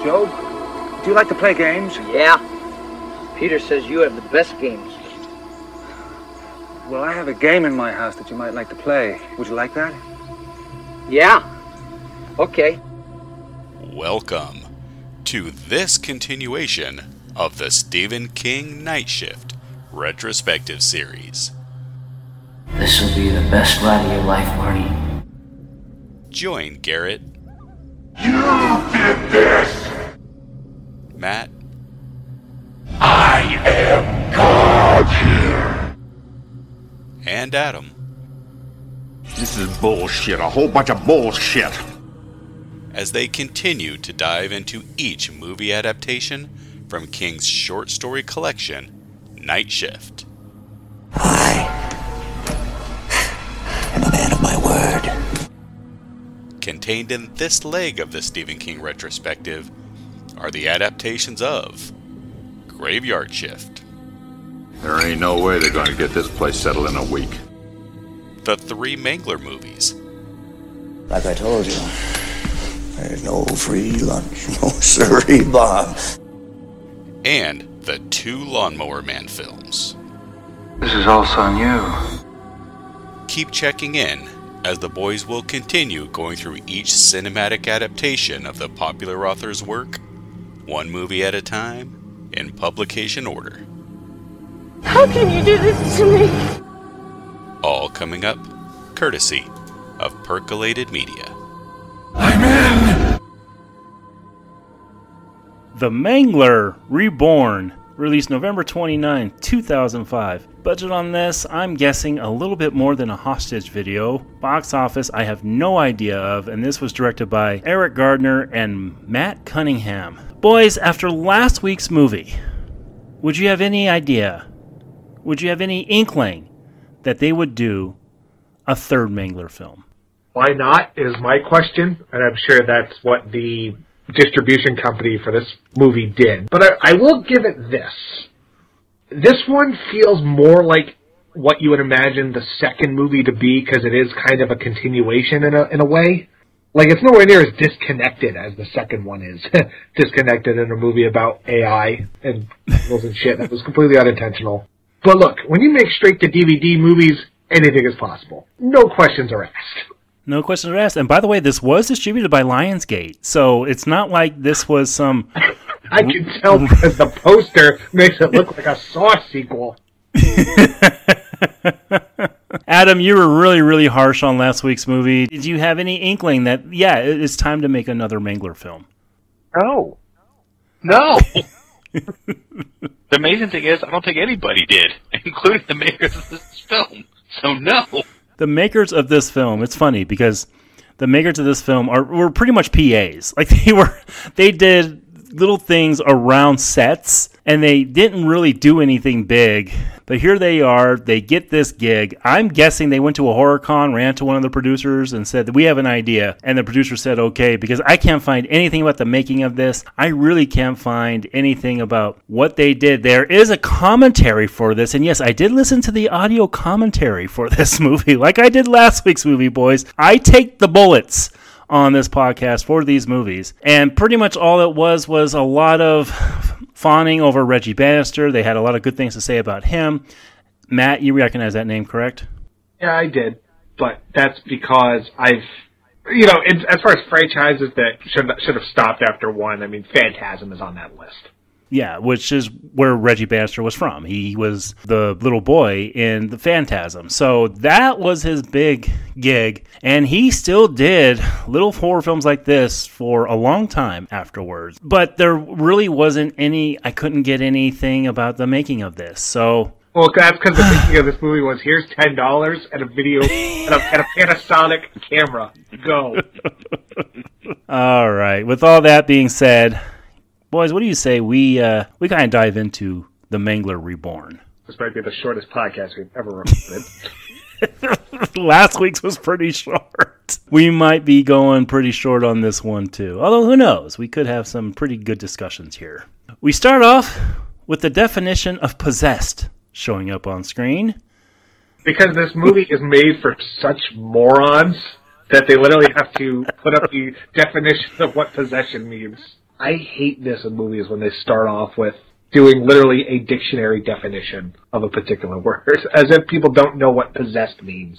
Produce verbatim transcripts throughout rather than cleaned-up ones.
Joe, do you like to play games? Yeah. Peter says you have the best games. Well, I have a game in my house that you might like to play. Would you like that? Yeah. Okay. Welcome to this continuation of the Stephen King Night Shift retrospective series. This will be the best ride of your life, Marty. Join Garrett. You did this! Matt. I am God here! And Adam. This is bullshit, a whole bunch of bullshit! As they continue to dive into each movie adaptation from King's short story collection, Night Shift. I am a man of my word. Contained in this leg of the Stephen King retrospective are the adaptations of Graveyard Shift. There ain't no way they're going to get this place settled in a week. The three Mangler movies. Like I told you, there's no free lunch, no siree, Bob. And the two Lawnmower Man films. This is also on you. Keep checking in as the boys will continue going through each cinematic adaptation of the popular author's work, one movie at a time, in publication order. How can you do this to me? All coming up, courtesy of Percolated Media. I'm in! The Mangler Reborn, released November twenty-ninth, two thousand five. Budget on this, I'm guessing a little bit more than a hostage video. Box office, I have no idea of, and this was directed by Eric Gardner and Matt Cunningham. Boys, after last week's movie, would you have any idea, would you have any inkling that they would do a third Mangler film? Why not is my question, and I'm sure that's what the distribution company for this movie did. But I, I will give it this. This one feels more like what you would imagine the second movie to be, because it is kind of a continuation in a in a way. Like, it's nowhere near as disconnected as the second one is. Disconnected in a movie about A I and and shit that was completely unintentional. But look, when you make straight-to-D V D movies, anything is possible. No questions are asked. No questions are asked. And by the way, this was distributed by Lionsgate, so it's not like this was some... I can tell because the poster makes it look like a Saw sequel. Adam, you were really, really harsh on last week's movie. Did you have any inkling that, yeah, it's time to make another Mangler film? No. No. The amazing thing is, I don't think anybody did, including the makers of this film. So no. The makers of this film, it's funny because the makers of this film are were pretty much P As. Like they were, they did little things around sets, and they didn't really do anything big. But here they are, they get this gig. I'm guessing they went to a horror con, ran to one of the producers and said, we have an idea. And the producer said, okay, because I can't find anything about the making of this. I really can't find anything about what they did. There is a commentary for this. And yes, I did listen to the audio commentary for this movie, like I did last week's movie, boys. I take the bullets on this podcast for these movies. And pretty much all it was was a lot of fawning over Reggie Bannister. They had a lot of good things to say about him. Matt, you recognize that name, correct? Yeah, I did. But that's because I've, you know, it's, as far as franchises that should should have stopped after one, I mean, Phantasm is on that list. Yeah, which is where Reggie Bannister was from. He was the little boy in the Phantasm. So that was his big gig. And he still did little horror films like this for a long time afterwards. But there really wasn't any, I couldn't get anything about the making of this. So... Well, that's because the making of this movie was, here's ten dollars and a video and a, and a Panasonic camera. Go. All right. With all that being said... Boys, what do you say we uh, we kind of dive into The Mangler Reborn? This might be the shortest podcast we've ever recorded. Last week's was pretty short. We might be going pretty short on this one, too. Although, who knows? We could have some pretty good discussions here. We start off with the definition of possessed showing up on screen. Because this movie is made for such morons that they literally have to put up the definition of what possession means. I hate this in movies when they start off with doing literally a dictionary definition of a particular word, as if people don't know what possessed means.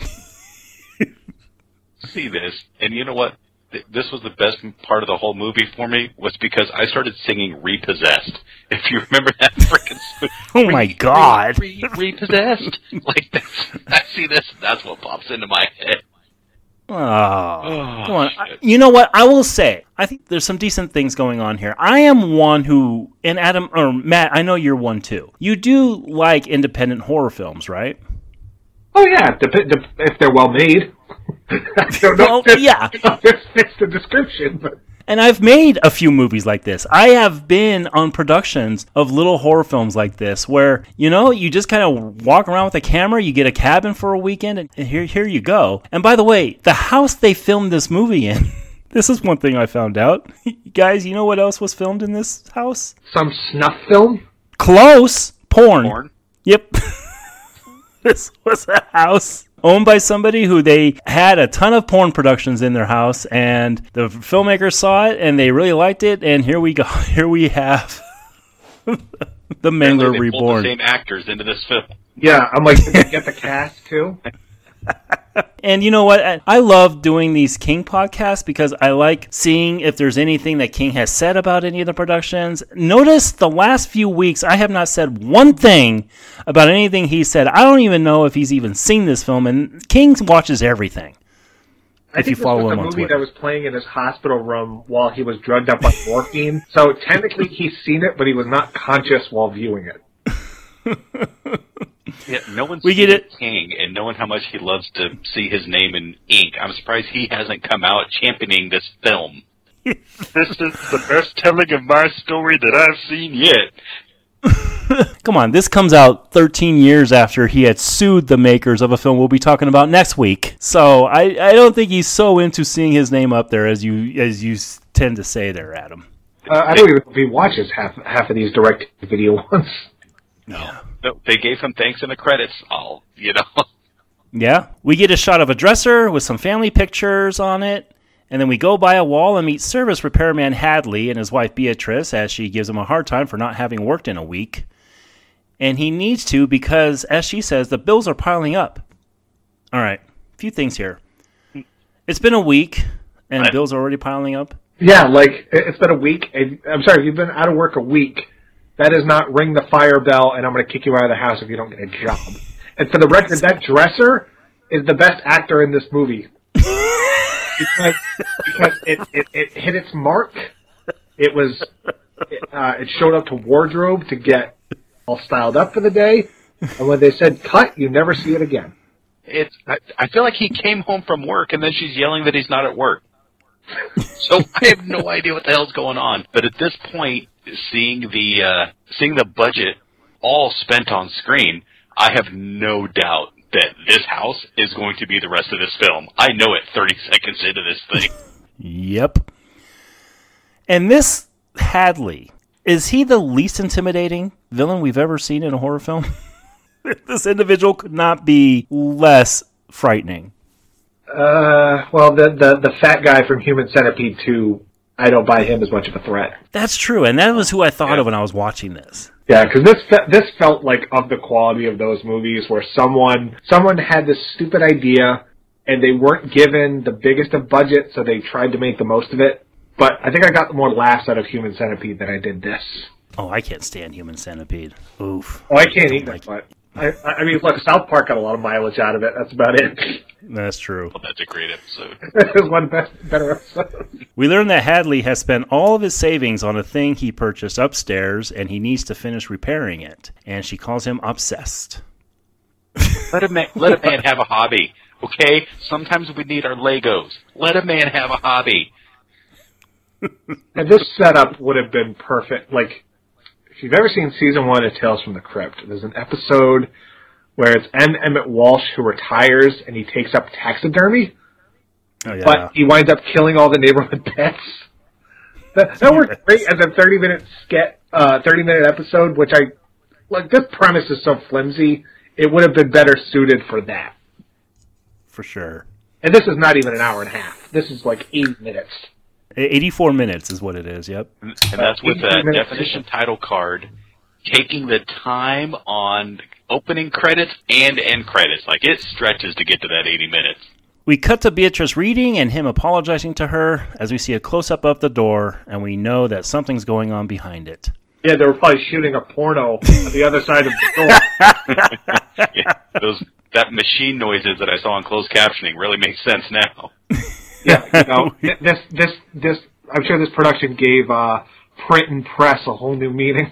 See this, and you know what? This was the best part of the whole movie for me, was because I started singing Repossessed. If you remember that freaking song. Oh my re, God. Re, re, repossessed. Like, that's, I see this, that's what pops into my head. Oh, Oh, come on. shit. I- You know what? I will say, I think there's some decent things going on here. I am one who, and Adam, or Matt, I know you're one too. You do like independent horror films, right? Oh yeah, dep- dep- if they're well made. I don't know Well, if this, yeah. if this fits the description, but And I've made a few movies like this. I have been on productions of little horror films like this where, you know, you just kind of walk around with a camera, you get a cabin for a weekend, and here, here you go. And by the way, the house they filmed this movie in, this is one thing I found out. Guys, you know what else was filmed in this house? some snuff film. Close. Porn. Porn? Yep. This was a house owned by somebody who they had a ton of porn productions in their house, and the filmmakers saw it and they really liked it, and here we go. Here we have the Mangler Apparently they pulled Reborn. the same actors into this film. Yeah, I'm like, did they get the cast too? And you know what? I- I love doing these King podcasts because I like seeing if there's anything that King has said about any of the productions. Notice the last few weeks, I have not said one thing about anything he said. I don't even know if he's even seen this film, and King watches everything. I If think you follow this was him the on movie Twitter. that was playing in his hospital room while he was drugged up on morphine. So technically he's seen it, but he was not conscious while viewing it. Yeah, no one's We seen get it. King, and knowing how much he loves to see his name in ink, I'm surprised he hasn't come out championing this film. This is the best telling of my story that I've seen yet. Come on, this comes out thirteen years after he had sued the makers of a film we'll be talking about next week. So I, I don't think he's so into seeing his name up there as you as you s- tend to say there, Adam. Uh, I don't even know if he watches half half of these direct video ones. No. no, they gave him thanks in the credits. All you know. Yeah, we get a shot of a dresser with some family pictures on it, and then we go by a wall and meet service repairman Hadley and his wife Beatrice as she gives him a hard time for not having worked in a week. And he needs to because, as she says, the bills are piling up. All right, a few things here. It's been a week, and Right. bills are already piling up. Yeah, like, it- it's been a week. and- I'm sorry, if you've been out of work a week, that is not ring the fire bell and I'm going to kick you out of the house if you don't get a job. And for the record, that dresser is the best actor in this movie. because because it, it, it hit its mark. It was, it, uh, it showed up to wardrobe to get all styled up for the day. And when they said cut, you never see it again. It's. I, I feel like he came home from work, and then she's yelling that he's not at work. So I have no idea what the hell's going on. But at this point, seeing the uh, seeing the budget all spent on screen, I have no doubt that this house is going to be the rest of this film. I know it thirty seconds into this thing. Yep. And this Hadley, is he the least intimidating villain we've ever seen in a horror film? This individual could not be less frightening. Uh, well, the, the, the fat guy from Human Centipede two, I don't buy him as much of a threat. That's true, and that was who I thought of when I was watching this. Yeah, because this fe- this felt like of the quality of those movies where someone someone had this stupid idea and they weren't given the biggest of budgets, so they tried to make the most of it. But I think I got more laughs out of Human Centipede than I did this. Oh, I can't stand Human Centipede. Oof. Oh, I can't Don't either. like- But I, I mean, look, South Park got a lot of mileage out of it. That's about it. That's true. Well, that's a great episode. It was one best, better episode. We learn that Hadley has spent all of his savings on a thing he purchased upstairs, and he needs to finish repairing it. And she calls him obsessed. Let a man let a man have a hobby. Okay? Sometimes we need our Legos. Let a man have a hobby. And this setup would have been perfect. Like, if you've ever seen season one of Tales from the Crypt, there's an episode where it's M. Emmett Walsh who retires and he takes up taxidermy, Oh, yeah. but he winds up killing all the neighborhood pets. That, that worked great as a thirty minute sketch, uh, thirty minute episode, which I, like, this premise is so flimsy, it would have been better suited for that. For sure. And this is not even an hour and a half. This is like eight minutes. eighty-four minutes is what it is, yep. And that's with a definition title card, taking the time on opening credits and end credits. Like, it stretches to get to that eighty minutes. We cut to Beatrice reading and him apologizing to her as we see a close-up of the door, and we know that something's going on behind it. Yeah, they were probably shooting a porno on the other side of the door. Yeah, those that machine noises that I saw in closed captioning really make sense now. Yeah, you know, this, this, this. I'm sure this production gave uh, print and press a whole new meaning.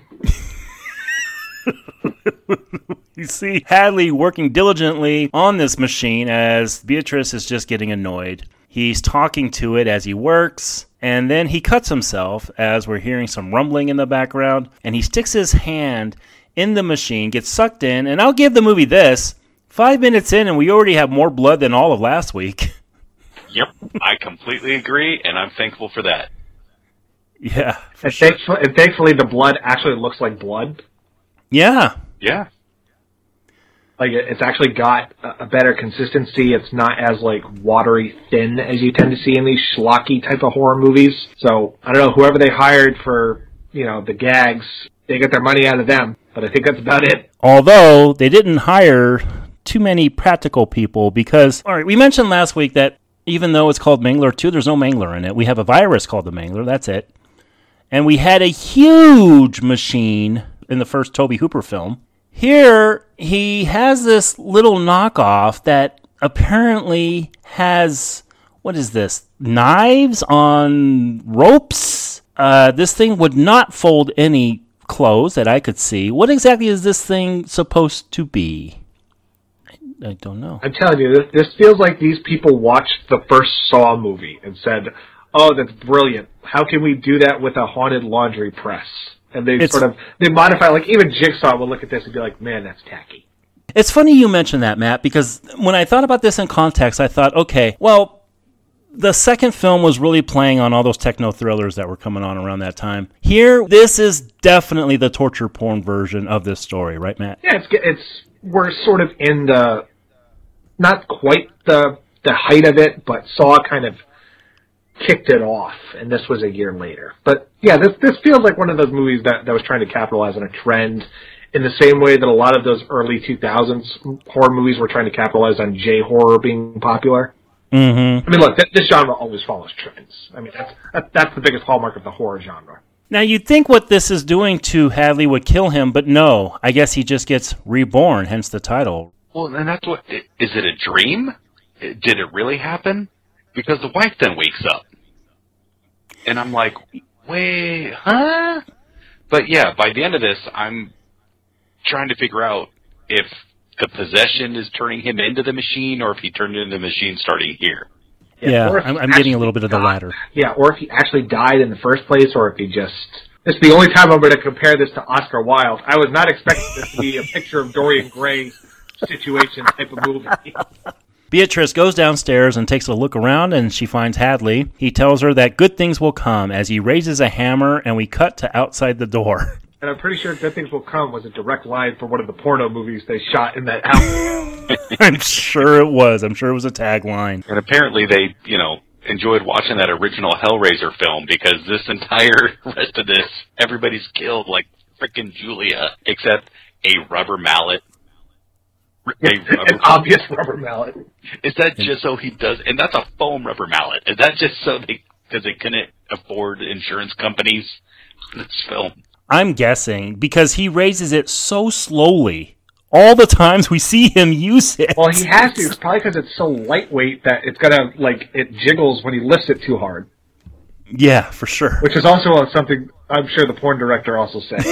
You see Hadley working diligently on this machine as Beatrice is just getting annoyed. He's talking to it as he works, and then he cuts himself as we're hearing some rumbling in the background, and he sticks his hand in the machine, gets sucked in, and I'll give the movie this. Five minutes in, and we already have more blood than all of last week. Yep, I completely agree, and I'm thankful for that. Yeah. For and, sure. thankfully, and thankfully the blood actually looks like blood. Yeah. Yeah. Like, it's actually got a better consistency. It's not as, like, watery thin as you tend to see in these schlocky type of horror movies. So, I don't know, whoever they hired for, you know, the gags, they get their money out of them. But I think that's about it. Although, they didn't hire too many practical people because, all right, we mentioned last week that even though it's called Mangler two, there's no Mangler in it. We have a virus called the Mangler, that's it. And we had a huge machine in the first Tobe Hooper film. Here, he has this little knockoff that apparently has, what is this, knives on ropes? Uh, this thing would not fold any clothes that I could see. What exactly is this thing supposed to be? I, I don't know. I'm telling you, this, this feels like these people watched the first Saw movie and said, oh, that's brilliant. How can we do that with a haunted laundry press? And they It's- sort of, they modify, like, even Jigsaw will look at this and be like, man, that's tacky. It's funny you mentioned that, Matt, because when I thought about this in context, I thought, okay, well, the second film was really playing on all those techno thrillers that were coming on around that time. Here, this is definitely the torture porn version of this story, right, Matt? Yeah, it's, it's, we're sort of in the, not quite the, the height of it, but Saw kind of kicked it off, and this was a year later. But yeah, this this feels like one of those movies that, that was trying to capitalize on a trend in the same way that a lot of those early two thousands horror movies were trying to capitalize on J-horror being popular. Mm-hmm. I mean, look, th- this genre always follows trends. I mean, that's that, that's the biggest hallmark of the horror genre. Now, you'd think what this is doing to Hadley would kill him, but no. I guess he just gets reborn, hence the title. Well, and that's what, is it a dream? Did it really happen? Because the wife then wakes up. And I'm like, wait, huh? But yeah, by the end of this, I'm trying to figure out if the possession is turning him into the machine or if he turned into the machine starting here. Yeah, or if I'm, he I'm getting a actually little bit of the died- latter. Yeah, or if he actually died in the first place, or if he just... This is the only time I'm going to compare this to Oscar Wilde. I was not expecting this to be a picture of Dorian Gray situation type of movie. Beatrice goes downstairs and takes a look around, and she finds Hadley. He tells her that good things will come as he raises a hammer, and we cut to outside the door. And I'm pretty sure Good Things Will Come was a direct line from one of the porno movies they shot in that house. I'm sure it was. I'm sure it was a tagline. And apparently they, you know, enjoyed watching that original Hellraiser film because this entire rest of this, everybody's killed like frickin' Julia, except a rubber mallet. A rubber An obvious rubber mallet. Is that just so he does, and that's a foam rubber mallet, is that just so they, because they couldn't afford insurance companies on this film? I'm guessing because he raises it so slowly all the times we see him use it. Well, he has to. It's probably because it's so lightweight that it's gonna, like, it jiggles when he lifts it too hard. Yeah, for sure. Which is also something I'm sure the porn director also said.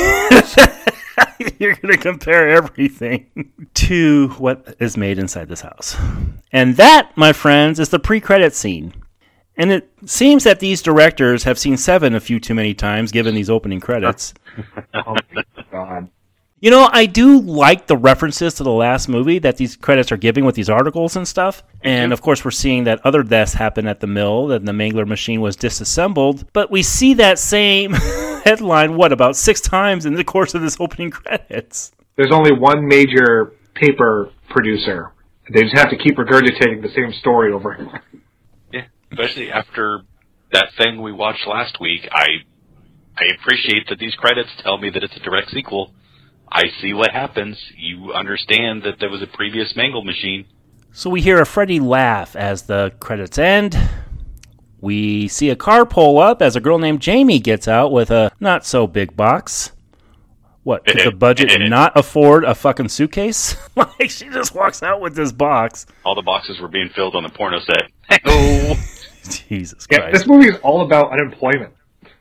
You're going to compare everything to what is made inside this house. And that, my friends, is the pre-credit scene. And it seems that these directors have seen Seven a few too many times, given these opening credits. Oh, my God. You know, I do like the references to the last movie that these credits are giving with these articles and stuff. And, of course, we're seeing that other deaths happen at the mill, that the Mangler machine was disassembled. But we see that same headline, what, about six times in the course of this opening credits. There's only one major paper producer. They just have to keep regurgitating the same story over and over. Yeah, especially after that thing we watched last week, I I appreciate that these credits tell me that it's a direct sequel. I see what happens. You understand that there was a previous Mangle Machine. So we hear a Freddy laugh as the credits end. We see a car pull up as a girl named Jamie gets out with a not-so-big box. What, could the budget not afford a fucking suitcase? Like, she just walks out with this box. All the boxes were being filled on the porno set. Oh, Jesus yeah, Christ. This movie is all about unemployment.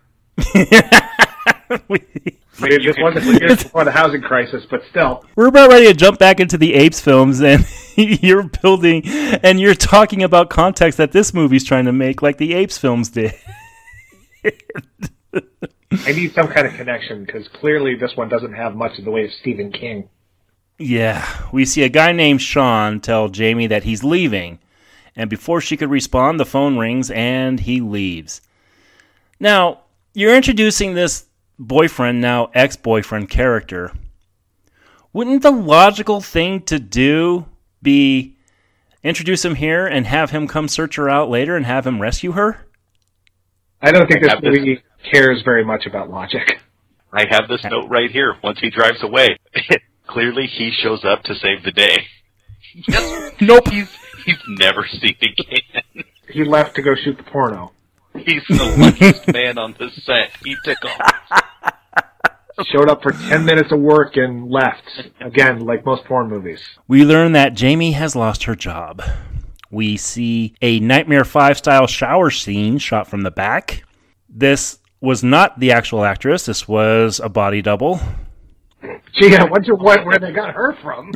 we, Maybe this wasn't years before the housing crisis, but still. We're about ready to jump back into the Apes films, and you're building, and you're talking about context that this movie's trying to make, like the Apes films did. I need some kind of connection, because clearly this one doesn't have much in the way of Stephen King. Yeah, we see a guy named Sean tell Jamie that he's leaving, and before she could respond, the phone rings, and he leaves. Now, you're introducing this boyfriend, now ex-boyfriend character. Wouldn't the logical thing to do be introduce him here and have him come search her out later and have him rescue her? I don't think this movie cares very much about logic. I have this note right here. Once he drives away, clearly he shows up to save the day. Yes. Nope. He's, he's never seen again. He left to go shoot the porno. He's the luckiest man on the set. He took off. Showed up for ten minutes of work and left. Again, like most porn movies. We learn that Jamie has lost her job. We see a Nightmare five style shower scene shot from the back. This was not the actual actress. This was a body double. Gee, I wonder what, where they got her from.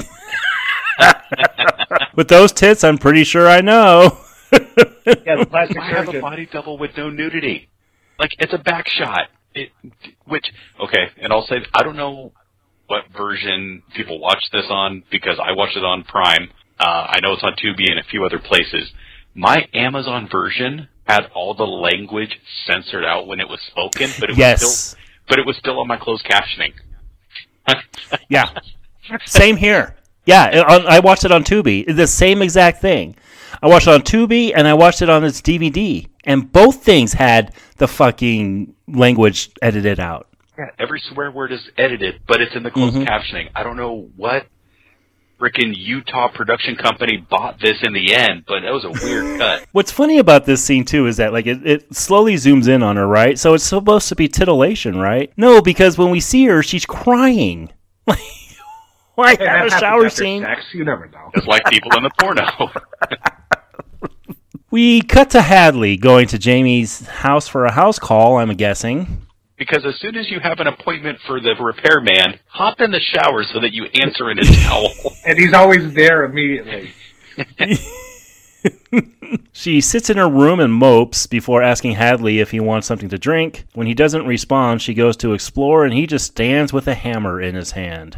With those tits, I'm pretty sure I know. Yeah, the plastic I have a surgeon. body double with no nudity. Like, it's a back shot. It, which, okay, and I'll say, I don't know what version people watch this on, because I watched it on Prime. Uh, I know it's on Tubi and a few other places. My Amazon version had all the language censored out when it was spoken, but it was Yes. still, but it was still on my closed captioning. Yeah. Same here. Yeah, it, on, I watched it on Tubi. The same exact thing. I watched it on Tubi and I watched it on its D V D. And both things had the fucking language edited out. Yeah, every swear word is edited, but it's in the closed Mhm. captioning. I don't know what frickin' Utah production company bought this in the end, but it was a weird cut. What's funny about this scene, too, is that like it, it slowly zooms in on her, right? So it's supposed to be titillation, right? No, because when we see her, she's crying. Like, why Hey, have that a shower happens after scene? Sex. You never know. Just like people in the porno. We cut to Hadley going to Jamie's house for a house call, I'm guessing. Because as soon as you have an appointment for the repairman, hop in the shower so that you answer in a towel. And he's always there immediately. She sits in her room and mopes before asking Hadley if he wants something to drink. When he doesn't respond, she goes to explore, and he just stands with a hammer in his hand.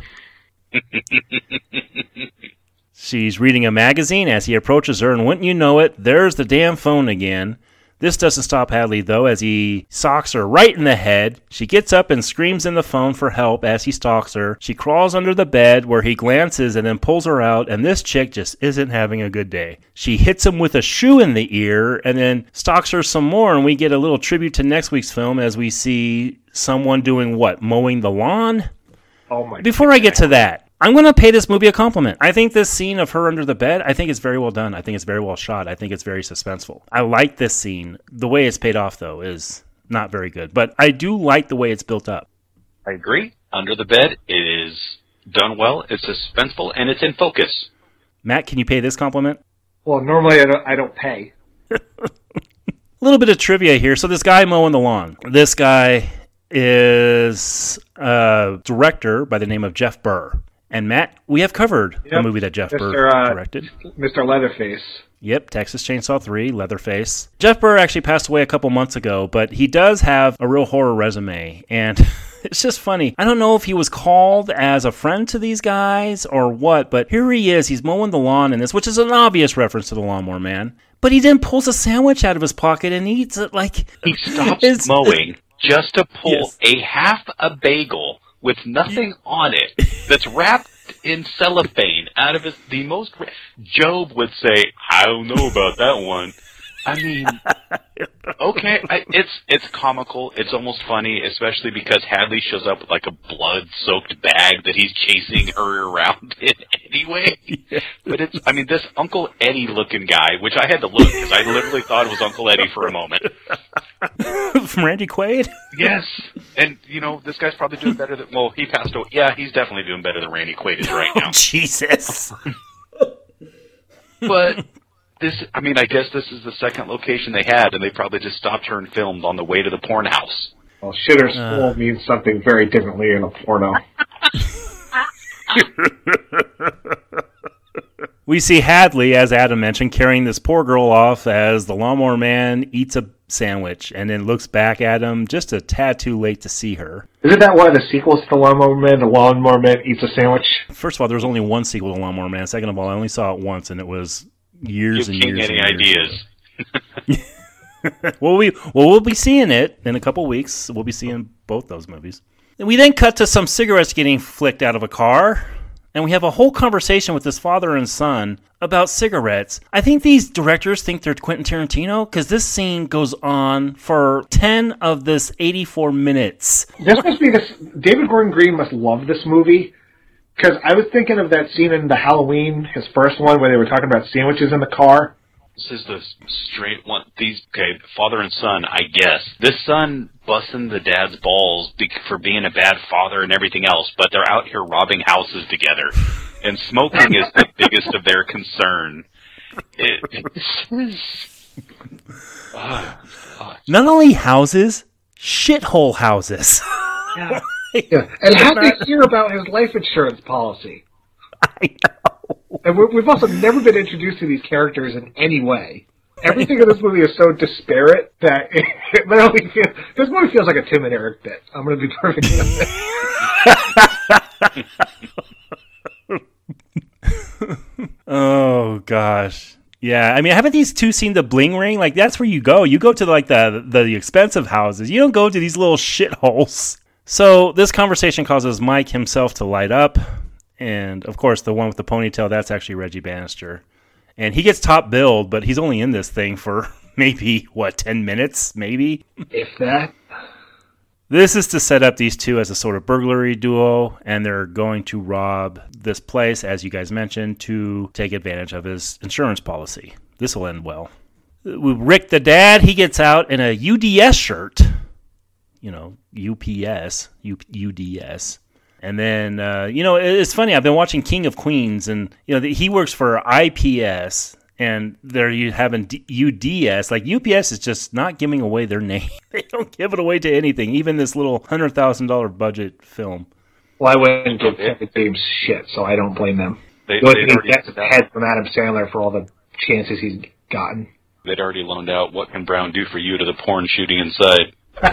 She's reading a magazine as he approaches her, and wouldn't you know it, there's the damn phone again. This doesn't stop Hadley, though, as he socks her right in the head. She gets up and screams in the phone for help as he stalks her. She crawls under the bed, where he glances and then pulls her out, and this chick just isn't having a good day. She hits him with a shoe in the ear, and then stalks her some more, and we get a little tribute to next week's film as we see someone doing what? Mowing the lawn? Oh my Before I get to that, I'm going to pay this movie a compliment. I think this scene of her under the bed, I think it's very well done. I think it's very well shot. I think it's very suspenseful. I like this scene. The way it's paid off, though, is not very good. But I do like the way it's built up. I agree. Under the Bed is done well, it's suspenseful, and it's in focus. Matt, can you pay this compliment? Well, normally I don't, I don't pay. A little bit of trivia here. So this guy mowing the lawn. This guy is a director by the name of Jeff Burr. And Matt, we have covered Yep. a movie that Jeff Mister Burr Uh, directed. Mister Leatherface. Yep, Texas Chainsaw three, Leatherface. Jeff Burr actually passed away a couple months ago, but he does have a real horror resume. And it's just funny. I don't know if he was called as a friend to these guys or what, but here he is. He's mowing the lawn in this, which is an obvious reference to the Lawnmower Man. But he then pulls a sandwich out of his pocket and eats it like... He stops It's- mowing just to pull Yes. a half a bagel with nothing on it that's wrapped in cellophane out of his, the most... Job would say, I don't know about that one. I mean, Okay, I, it's it's comical. It's almost funny, especially because Hadley shows up with like a blood-soaked bag that he's chasing her around in anyway. Yeah. But it's, I mean, this Uncle Eddie-looking guy, which I had to look because I literally thought it was Uncle Eddie for a moment. From Randy Quaid? Yes, and you know this guy's probably doing better than. Well, he passed away. Yeah, he's definitely doing better than Randy Quaid is right now. Oh, Jesus. But. This, I mean, I guess this is the second location they had, and they probably just stopped her and filmed on the way to the porn house. Well, shitter's full uh. means something very differently in a porno. We see Hadley, as Adam mentioned, carrying this poor girl off as the lawnmower man eats a sandwich and then looks back at him just a tad too late to see her. Isn't that one of the sequels to The Lawnmower Man? The Lawnmower Man eats a sandwich? First of all, there was only one sequel to Lawnmower Man. Second of all, I only saw it once, and it was... Years you and can't years. Get any years ideas? well, we well we'll be seeing it in a couple weeks. We'll be seeing both those movies. And we then cut to some cigarettes getting flicked out of a car, and we have a whole conversation with this father and son about cigarettes. I think these directors think they're Quentin Tarantino because this scene goes on for ten of this eighty-four minutes. This must be this. David Gordon Green must love this movie. Because I was thinking of that scene in the Halloween, his first one, where they were talking about sandwiches in the car. This is the straight one. These, okay, father and son, I guess. This son busting the dad's balls for being a bad father and everything else, but they're out here robbing houses together. And smoking is the biggest of their concern. It, it's... oh, Not only houses, shithole houses. Yeah. Yeah. And how did they hear about his life insurance policy? I know. And we're, we've also never been introduced to these characters in any way. Everything in this movie is so disparate that it, it literally feels, this movie feels like a Tim and Eric bit. I'm going to be perfectly honest. Oh, gosh. Yeah, I mean, haven't these two seen the bling ring? Like, that's where you go. You go to, like, the, the expensive houses. You don't go to these little shitholes. So this conversation causes Mike himself to light up. And, of course, the one with the ponytail, that's actually Reggie Bannister. And he gets top billed, but he's only in this thing for maybe, what, ten minutes, maybe? If that. This is to set up these two as a sort of burglary duo, and they're going to rob this place, as you guys mentioned, to take advantage of his insurance policy. This will end well. Rick the dad, he gets out in a U D S shirt. You know, U P S, U- UDS. And then, uh, you know, it's funny. I've been watching King of Queens, and, you know, he works for I P S, and there you having D- U D S. Like, U P S is just not giving away their name. They don't give it away to anything, even this little one hundred thousand dollars budget film. Well, I wouldn't give Kevin James shit, so I don't blame them. They, the they'd already gets head from Adam Sandler for all the chances he's gotten. They'd already loaned out What Can Brown Do For You to the porn shooting inside.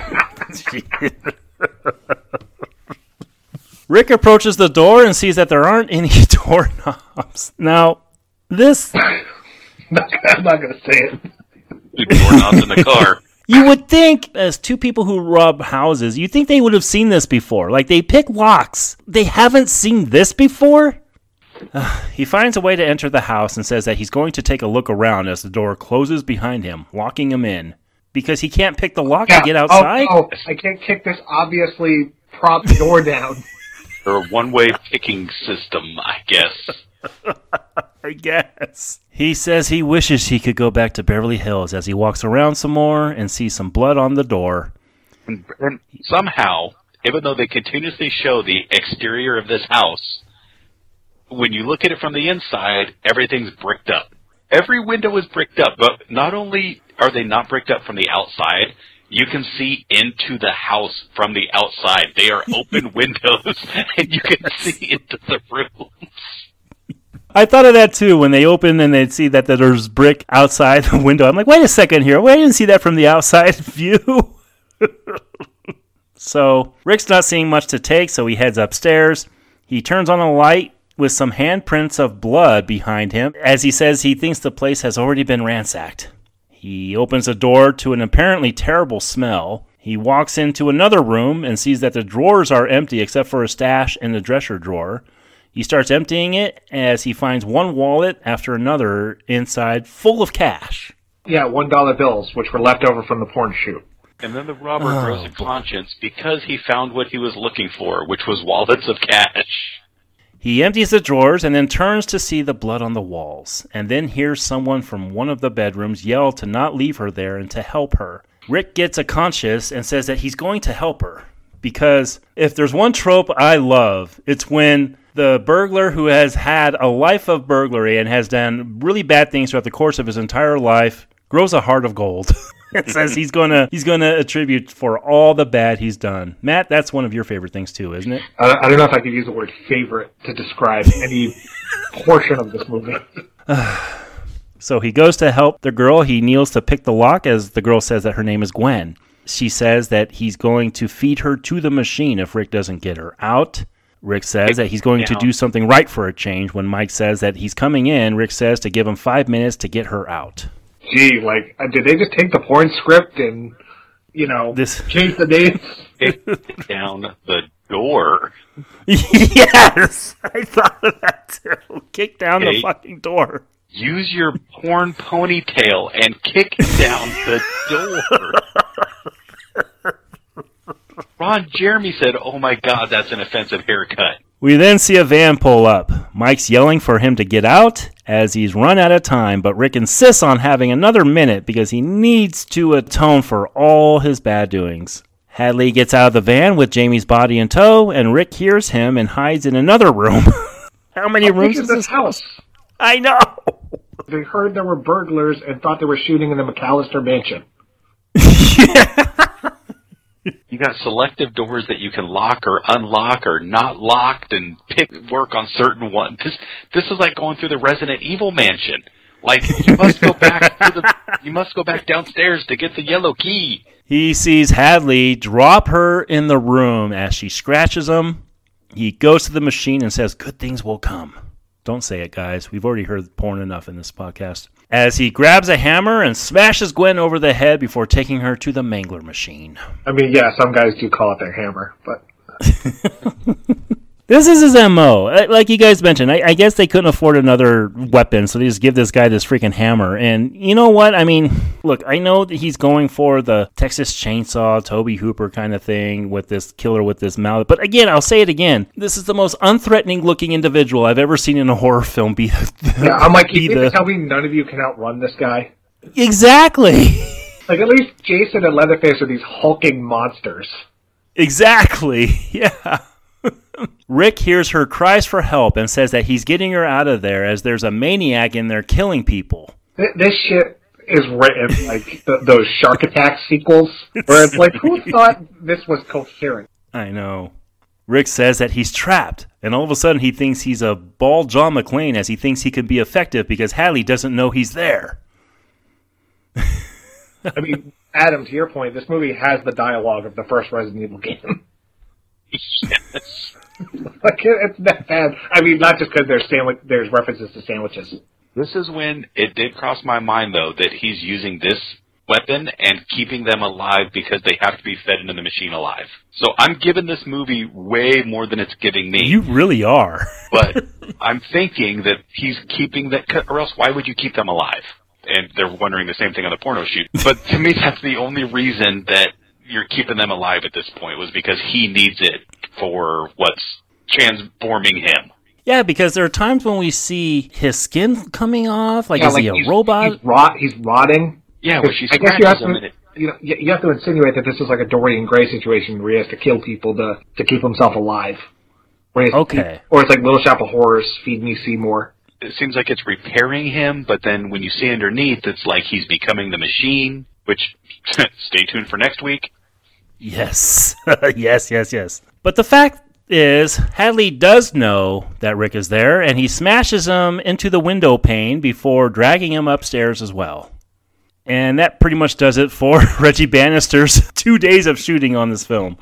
Rick approaches the door and sees that there aren't any doorknobs. Now, this... I'm not going to say it. Doorknobs in the car. You would think, as two people who rob houses, you'd think they would have seen this before. Like, they pick locks. They haven't seen this before? Uh, he finds a way to enter the house and says that he's going to take a look around as the door closes behind him, locking him in. Because he can't pick the lock yeah. to get outside? Oh, oh, I can't kick this obviously propped door down. Or a one-way picking system, I guess. I guess. He says he wishes he could go back to Beverly Hills as he walks around some more and sees some blood on the door. And, and somehow, even though they continuously show the exterior of this house, when you look at it from the inside, everything's bricked up. Every window is bricked up, but not only are they not bricked up from the outside, you can see into the house from the outside. They are open windows, and you can see into the rooms. I thought of that, too, when they open and they see that there's brick outside the window. I'm like, wait a second here. Wait, I didn't see that from the outside view. So, Rick's not seeing much to take, so he heads upstairs. He turns on a light with some handprints of blood behind him, as he says he thinks the place has already been ransacked. He opens a door to an apparently terrible smell. He walks into another room and sees that the drawers are empty except for a stash in the dresser drawer. He starts emptying it as he finds one wallet after another inside full of cash. Yeah, one dollar bills, which were left over from the porn shoot. And then the robber Oh, grows a boy. conscience because he found what he was looking for, which was wallets of cash. He empties the drawers and then turns to see the blood on the walls, and then hears someone from one of the bedrooms yell to not leave her there and to help her. Rick gets a conscience and says that he's going to help her, because if there's one trope I love, it's when the burglar who has had a life of burglary and has done really bad things throughout the course of his entire life grows a heart of gold. It says he's gonna he's gonna attribute for all the bad he's done. Matt, that's one of your favorite things too, isn't it? I, I don't know if I could use the word favorite to describe any portion of this movie. So he goes to help the girl. He kneels to pick the lock as the girl says that her name is Gwen. She says that he's going to feed her to the machine if Rick doesn't get her out. Rick says that he's going to do something right for a change. When Mike says that he's coming in, Rick says to give him five minutes to get her out. Gee, like, uh, did they just take the porn script and, you know, This- change the names? Kick down the door. Yes! I thought of that too. Kick down the Hey. fucking door. Use your porn ponytail and kick down the door. Ron Jeremy said, "Oh my God, that's an offensive haircut." We then see a van pull up. Mike's yelling for him to get out as he's run out of time, but Rick insists on having another minute because he needs to atone for all his bad doings. Hadley gets out of the van with Jamie's body in tow, and Rick hears him and hides in another room. How many How big rooms is is this this house? I know! They heard there were burglars and thought they were shooting in the McAllister mansion. You got selective doors that you can lock or unlock or not locked and pick work on certain ones. This this is like going through the Resident Evil mansion. Like you must go back to the you must go back downstairs to get the yellow key. He sees Hadley drop her in the room as she scratches him. He goes to the machine and says, "Good things will come." Don't say it, guys. We've already heard porn enough in this podcast. As he grabs a hammer and smashes Gwen over the head before taking her to the Mangler machine. I mean, yeah, some guys do call it their hammer, but... This is his M O. Like you guys mentioned, I, I guess they couldn't afford another weapon, so they just give this guy this freaking hammer. And you know what? I mean, look, I know that he's going for the Texas Chainsaw, Toby Hooper kind of thing with this killer with this mallet. But again, I'll say it again. This is the most unthreatening looking individual I've ever seen in a horror film be the, Yeah, I'm like, you be mean the... to tell me none of you can outrun this guy? Exactly. Like, at least Jason and Leatherface are these hulking monsters. Exactly. Yeah. Rick hears her cries for help and says that he's getting her out of there as there's a maniac in there killing people. Th- This shit is written like th- those Shark Attack sequels, where it's like, who thought this was coherent? I know. Rick says that he's trapped, and all of a sudden he thinks he's a bald John McClane as he thinks he can be effective because Hadley doesn't know he's there. I mean, Adam, to your point, this movie has the dialogue of the first Resident Evil game. Yes. Like, it- it's that bad. I mean, not just because there's sandwich, there's references to sandwiches. This is when it did cross my mind, though, that he's using this weapon and keeping them alive because they have to be fed into the machine alive. So I'm giving this movie way more than it's giving me. You really are. But I'm thinking that he's keeping that, or else why would you keep them alive? And they're wondering the same thing on the porno shoot. But to me, that's the only reason that you're keeping them alive at this point, was because he needs it for what's transforming him. Yeah, because there are times when we see his skin coming off. Like, Yeah, is like he a he's, robot? He's, rot, he's rotting. Yeah, when she I guess you have scratches him to, and it... you know, you you have to insinuate that this is like a Dorian Gray situation where he has to kill people to, to keep himself alive. Where he has to Okay. keep- or it's like Little Shop of Horrors, Feed Me Seymour. It seems like it's repairing him, but then when you see underneath, it's like he's becoming the machine, which, stay tuned for next week. Yes. yes, yes, yes. But the fact is, Hadley does know that Rick is there, and he smashes him into the window pane before dragging him upstairs as well. And that pretty much does it for Reggie Bannister's two days of shooting on this film.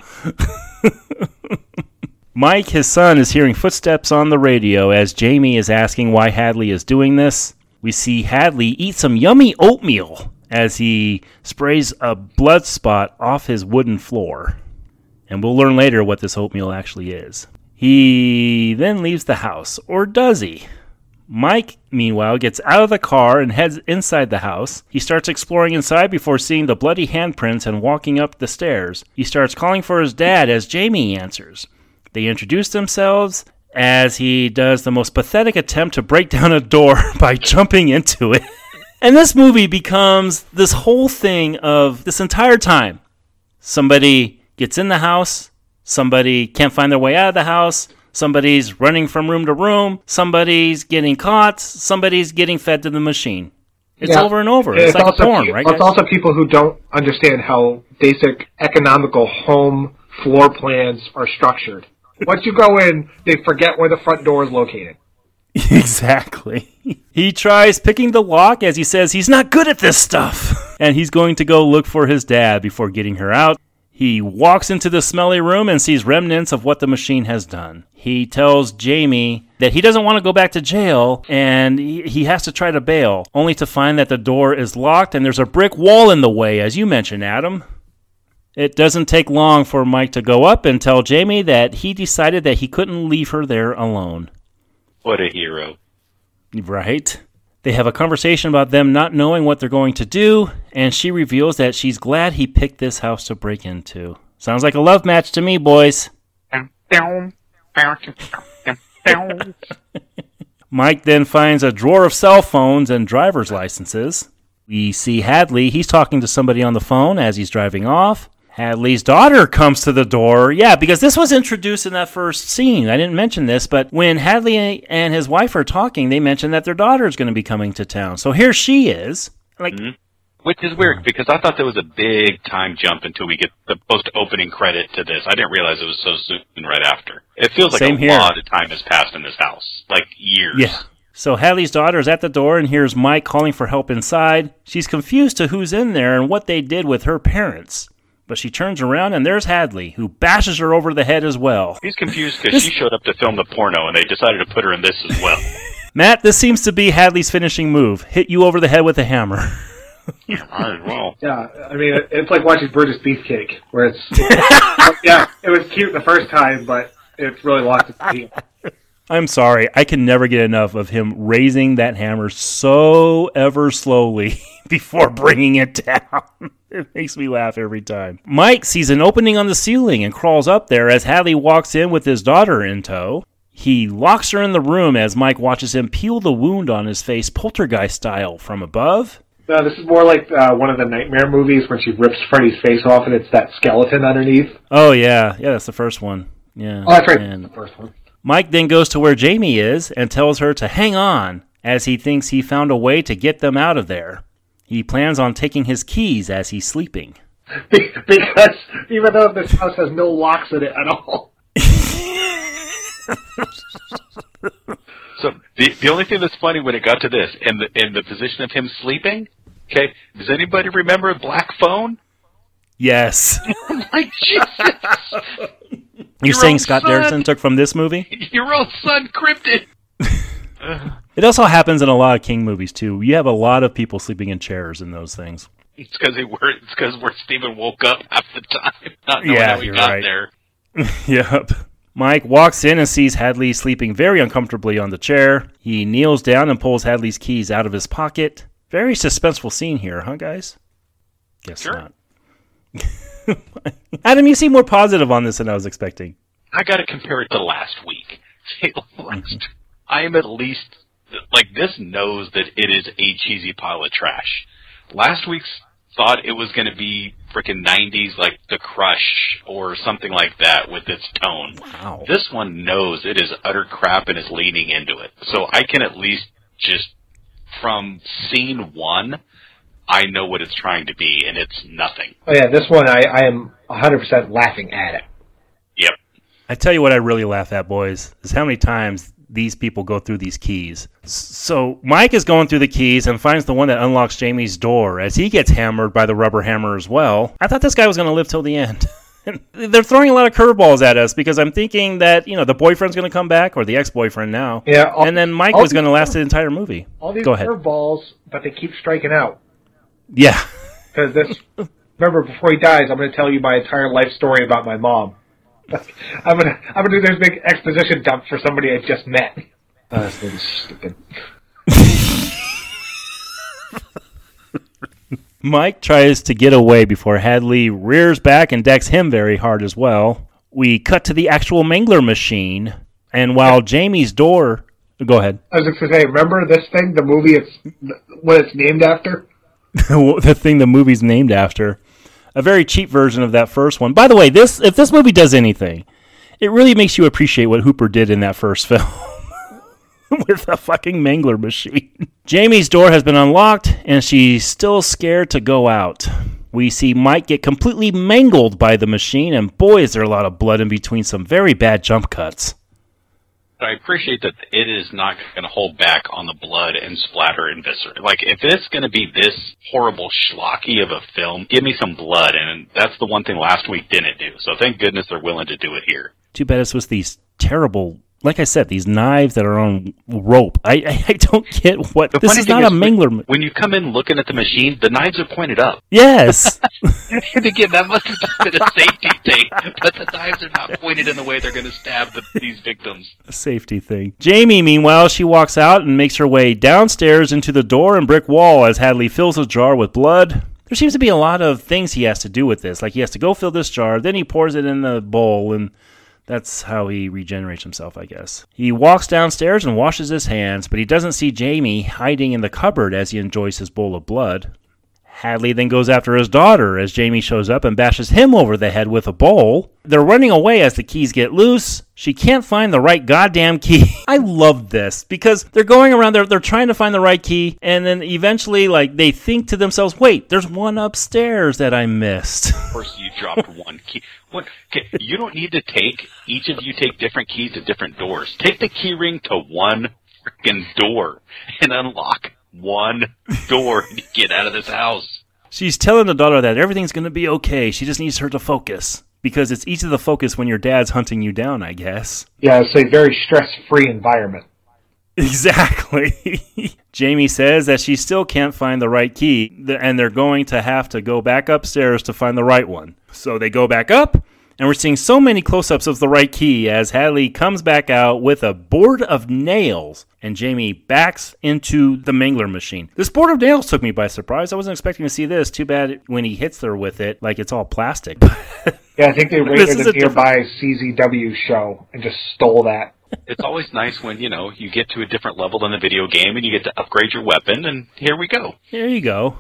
Mike, his son, is hearing footsteps on the radio as Jamie is asking why Hadley is doing this. We see Hadley eat some yummy oatmeal as he sprays a blood spot off his wooden floor. And we'll learn later what this oatmeal actually is. He then leaves the house, or does he? Mike, meanwhile, gets out of the car and heads inside the house. He starts exploring inside before seeing the bloody handprints and walking up the stairs. He starts calling for his dad as Jamie answers. They introduce themselves as he does the most pathetic attempt to break down a door by jumping into it. And this movie becomes this whole thing of this entire time. Somebody gets in the house, somebody can't find their way out of the house, somebody's running from room to room, somebody's getting caught, somebody's getting fed to the machine. It's yeah. over and over. It's, it's like also, porn, right? It's guys? also people who don't understand how basic economical home floor plans are structured. Once you go in, they forget where the front door is located. Exactly. He tries picking the lock as he says he's not good at this stuff. And he's going to go look for his dad before getting her out. He walks into the smelly room and sees remnants of what the machine has done. He tells Jamie that he doesn't want to go back to jail and he has to try to bail, only to find that the door is locked and there's a brick wall in the way, as you mentioned, Adam. It doesn't take long for Mike to go up and tell Jamie that he decided that he couldn't leave her there alone. What a hero. Right? They have a conversation about them not knowing what they're going to do, and she reveals that she's glad he picked this house to break into. Sounds like a love match to me, boys. Mike then finds a drawer of cell phones and driver's licenses. We see Hadley. He's talking to somebody on the phone as he's driving off. Hadley's daughter comes to the door. Yeah, because this was introduced in that first scene. I didn't mention this, but when Hadley and his wife are talking, they mention that their daughter is going to be coming to town. So here she is. Like, mm-hmm. Which is weird, because I thought there was a big time jump until we get the post-opening credit to this. I didn't realize it was so soon right after. It feels like Same a here. lot of time has passed in this house. Like, years. Yeah. So Hadley's daughter is at the door and hears Mike calling for help inside. She's confused to who's in there and what they did with her parents. But she turns around and there's Hadley, who bashes her over the head as well. He's confused because she showed up to film the porno and they decided to put her in this as well. Matt, this seems to be Hadley's finishing move. Hit you over the head with a hammer. Yeah, all right, well. Yeah, I mean, it's like watching Burgess Beefcake, where it's, it's yeah, it was cute the first time, but it's really lost its appeal. I'm sorry, I can never get enough of him raising that hammer so ever slowly before bringing it down. It makes me laugh every time. Mike sees an opening on the ceiling and crawls up there as Hadley walks in with his daughter in tow. He locks her in the room as Mike watches him peel the wound on his face poltergeist style from above. No, this is more like uh, one of the Nightmare movies when she rips Freddy's face off and it's that skeleton underneath. Oh, yeah. Yeah, that's the first one. Yeah. Oh, that's right. And That's the first one. Mike then goes to where Jamie is and tells her to hang on as he thinks he found a way to get them out of there. He plans on taking his keys as he's sleeping. Because even though this house has no locks in it at all. So the the only thing that's funny when it got to this, in the in the position of him sleeping, okay, does anybody remember Black Phone? Yes. Oh my Jesus! You're Your saying own Scott son. Derrickson took from this movie? Your own son cryptid. It also happens in a lot of King movies, too. You have a lot of people sleeping in chairs in those things. It's because it's because where Steven woke up half the time, not knowing Yeah, how he you're got right. there. Yep. Mike walks in and sees Hadley sleeping very uncomfortably on the chair. He kneels down and pulls Hadley's keys out of his pocket. Very suspenseful scene here, huh, guys? Guess Sure. not. Adam, you seem more positive on this than I was expecting. I got to compare it to last week. See, last, I am at least like this knows that it is a cheesy pile of trash. Last week's thought it was going to be freaking nineties, like The Crush or something like that with its tone. Wow. This one knows it is utter crap and is leaning into it. So I can at least just from scene one, I know what it's trying to be, and it's nothing. Oh yeah, this one I, I am one hundred percent laughing at it. Yep. I tell you what I really laugh at, boys, is how many times these people go through these keys. So Mike is going through the keys and finds the one that unlocks Jamie's door as he gets hammered by the rubber hammer as well. I thought this guy was going to live till the end. They're throwing a lot of curveballs at us because I'm thinking that, you know, the boyfriend's going to come back, or the ex-boyfriend now. Yeah. All, and then Mike was going to last the entire movie. All these Go ahead. curveballs, but they keep striking out. Yeah. Because this, remember, before he dies, I'm going to tell you my entire life story about my mom. I'm gonna, I'm gonna do this big exposition dump for somebody I just met. Uh, this movie's stupid. Mike tries to get away before Hadley rears back and decks him very hard as well. We cut to the actual Mangler machine, and while Jamie's door... Go ahead. I was just going to say, remember this thing, the movie, it's what it's named after? The thing the movie's named after. A very cheap version of that first one. By the way, this if this movie does anything, it really makes you appreciate what Hooper did in that first film. With a fucking Mangler machine. Jamie's door has been unlocked, and she's still scared to go out. We see Mike get completely mangled by the machine, and boy, is there a lot of blood in between some very bad jump cuts. I appreciate that it is not going to hold back on the blood and splatter and viscera. Like, if it's going to be this horrible schlocky of a film, give me some blood, and that's the one thing last week didn't do. So thank goodness they're willing to do it here. Too bad it's with these terrible... Like I said, these knives that are on rope. I I, I don't get what... The this is not is a Mangler... When, when you come in looking at the machine, the knives are pointed up. Yes! And again, that must have been a safety thing, but the knives are not pointed in the way they're going to stab the, these victims. A safety thing. Jamie, meanwhile, she walks out and makes her way downstairs into the door and brick wall as Hadley fills a jar with blood. There seems to be a lot of things he has to do with this. Like, he has to go fill this jar, then he pours it in the bowl, and... that's how he regenerates himself, I guess. He walks downstairs and washes his hands, but he doesn't see Jamie hiding in the cupboard as he enjoys his bowl of blood. Hadley then goes after his daughter as Jamie shows up and bashes him over the head with a bowl. They're running away as the keys get loose. She can't find the right goddamn key. I love this because they're going around, they're, they're trying to find the right key, and then eventually, like, they think to themselves, wait, there's one upstairs that I missed. Of course, you dropped one key. What? Okay, you don't need to take, each of you take different keys to different doors. Take the key ring to one freaking door and unlock one door to get out of this house. She's telling the daughter that everything's going to be okay. She just needs her to focus. Because it's easy to focus when your dad's hunting you down, I guess. Yeah, it's a very stress-free environment. Exactly. Jamie says that she still can't find the right key, and they're going to have to go back upstairs to find the right one. So they go back up, and we're seeing so many close-ups of the right key as Hadley comes back out with a board of nails, and Jamie backs into the Mangler machine. This board of nails took me by surprise. I wasn't expecting to see this. Too bad when he hits her with it, like it's all plastic. Yeah, I think they raided a, a nearby different... C Z W show and just stole that. It's always nice when, you know, you get to a different level in the video game and you get to upgrade your weapon, and here we go. There you go.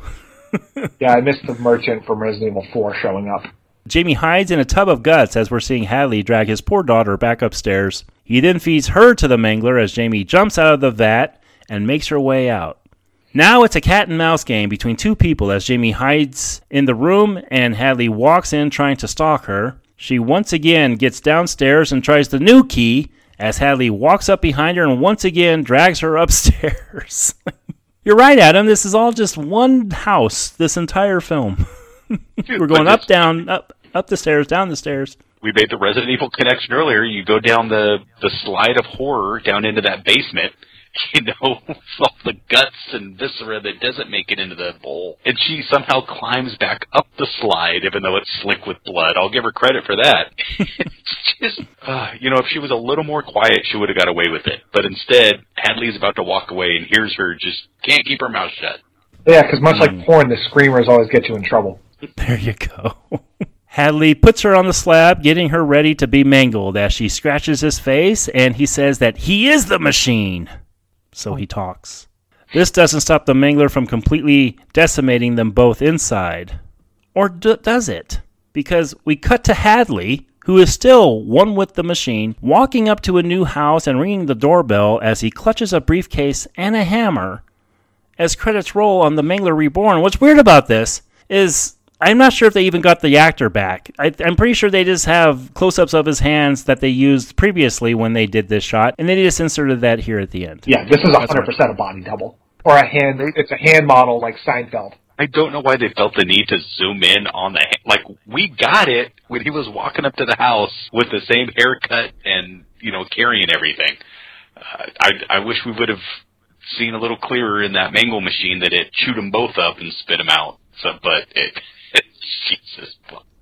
Yeah, I missed the merchant from Resident Evil four showing up. Jamie hides in a tub of guts as we're seeing Hadley drag his poor daughter back upstairs. He then feeds her to the Mangler as Jamie jumps out of the vat and makes her way out. Now it's a cat and mouse game between two people as Jamie hides in the room and Hadley walks in trying to stalk her. She once again gets downstairs and tries the new key as Hadley walks up behind her and once again drags her upstairs. You're right, Adam. This is all just one house, this entire film. We're going up, down, up, up the stairs, down the stairs. We made the Resident Evil connection earlier. You go down the, the slide of horror down into that basement, you know, with all the guts and viscera that doesn't make it into the bowl. And she somehow climbs back up the slide, even though it's slick with blood. I'll give her credit for that. It's just, uh, you know, if she was a little more quiet, she would have got away with it. But instead, Hadley's about to walk away, and here's her just can't keep her mouth shut. Yeah, because much mm. like porn, the screamers always get you in trouble. There you go. Hadley puts her on the slab, getting her ready to be mangled as she scratches his face, and he says that he is the machine. So he talks. This doesn't stop the Mangler from completely decimating them both inside. Or d- does it? Because we cut to Hadley, who is still one with the machine, walking up to a new house and ringing the doorbell as he clutches a briefcase and a hammer. As credits roll on the Mangler Reborn, what's weird about this is I'm not sure if they even got the actor back. I, I'm pretty sure they just have close-ups of his hands that they used previously when they did this shot, and they just inserted that here at the end. Yeah, this is one hundred percent a body double. Or a hand, it's a hand model like Seinfeld. I don't know why they felt the need to zoom in on the, like, we got it when he was walking up to the house with the same haircut and, you know, carrying everything. Uh, I, I wish we would have seen a little clearer in that mangle machine that it chewed them both up and spit them out. So, but it... Jesus.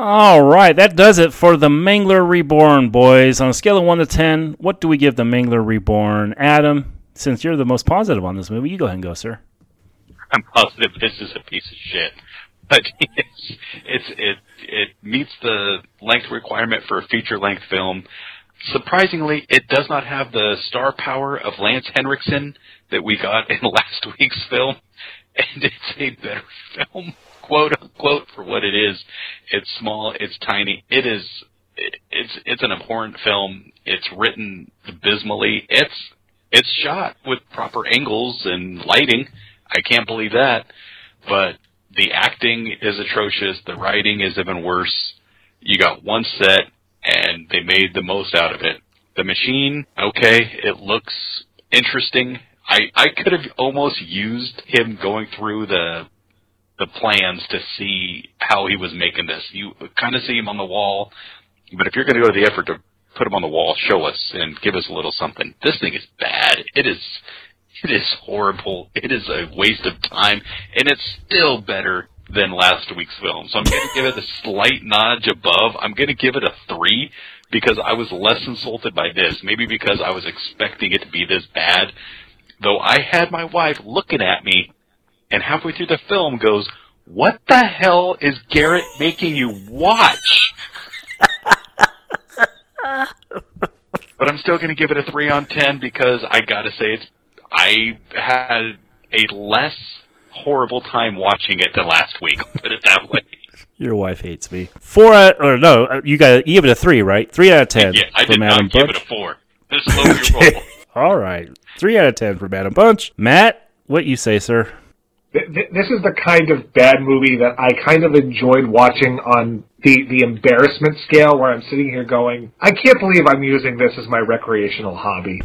All right, that does it for The Mangler Reborn, boys. On a scale of one to ten, what do we give The Mangler Reborn? Adam, since you're the most positive on this movie, you go ahead and go, sir. I'm positive this is a piece of shit, but it's, it's it it meets the length requirement for a feature-length film. Surprisingly, it does not have the star power of Lance Henriksen that we got in last week's film, and it's a better film, quote unquote, for what it is. It's small, it's tiny, it is, it, it's it's an abhorrent film. It's written abysmally. It's it's shot with proper angles and lighting. I can't believe that, but the acting is atrocious. The writing is even worse. You got one set, and they made the most out of it. The machine, okay, it looks interesting. I, I could have almost used him going through the the plans to see how he was making this. You kind of see him on the wall, but if you're going to go to the effort to put him on the wall, show us and give us a little something. This thing is bad. It is it is horrible. It is a waste of time, and it's still better than last week's film. So I'm going to give it a slight notch above. I'm going to give it a three because I was less insulted by this. Maybe because I was expecting it to be this bad. Though I had my wife looking at me, and halfway through the film goes, "What the hell is Garrett making you watch?" But I'm still going to give it a three on ten because I got to say it's. I had a less horrible time watching it than last week. I'll put it that way. Your wife hates me. Four out, or no, you got you give it a three, right? Three out of ten. Yeah, I did from not Adam give Bunch. it a four. This is low your roll. All right, three out of ten from Adam Bunch. Matt, what you say, sir? This is the kind of bad movie that I kind of enjoyed watching on the, the embarrassment scale, where I'm sitting here going, I can't believe I'm using this as my recreational hobby.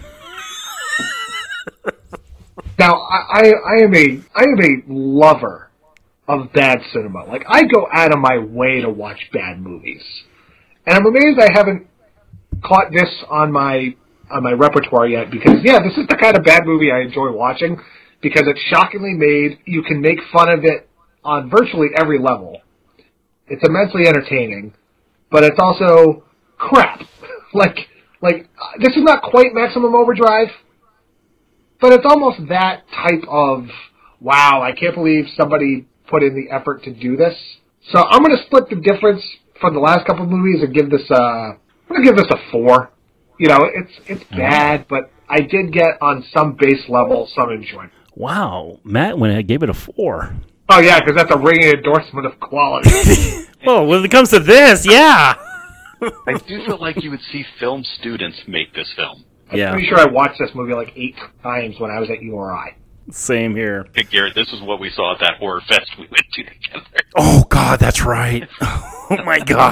Now, I, I, I am a I am a lover of bad cinema. Like, I go out of my way to watch bad movies. And I'm amazed I haven't caught this on my on my repertoire yet, because, yeah, this is the kind of bad movie I enjoy watching, because it's shockingly made. You can make fun of it on virtually every level. It's immensely entertaining, but it's also crap. like, like this is not quite Maximum Overdrive, but it's almost that type of, wow, I can't believe somebody put in the effort to do this. So I'm going to split the difference from the last couple of movies and give this a, I'm going to give this a four. You know, it's it's bad, but I did get, on some base level, some enjoyment. Wow, Matt went ahead, gave it a four. Oh, yeah, because that's a ringing endorsement of quality. Well, when it comes to this, yeah. I do feel like you would see film students make this film. I'm Yeah. pretty sure I watched this movie like eight times when I was at U R I. Same here. Hey, Garrett, this is what we saw at that horror fest we went to together. Oh, God, that's right. Oh, my God.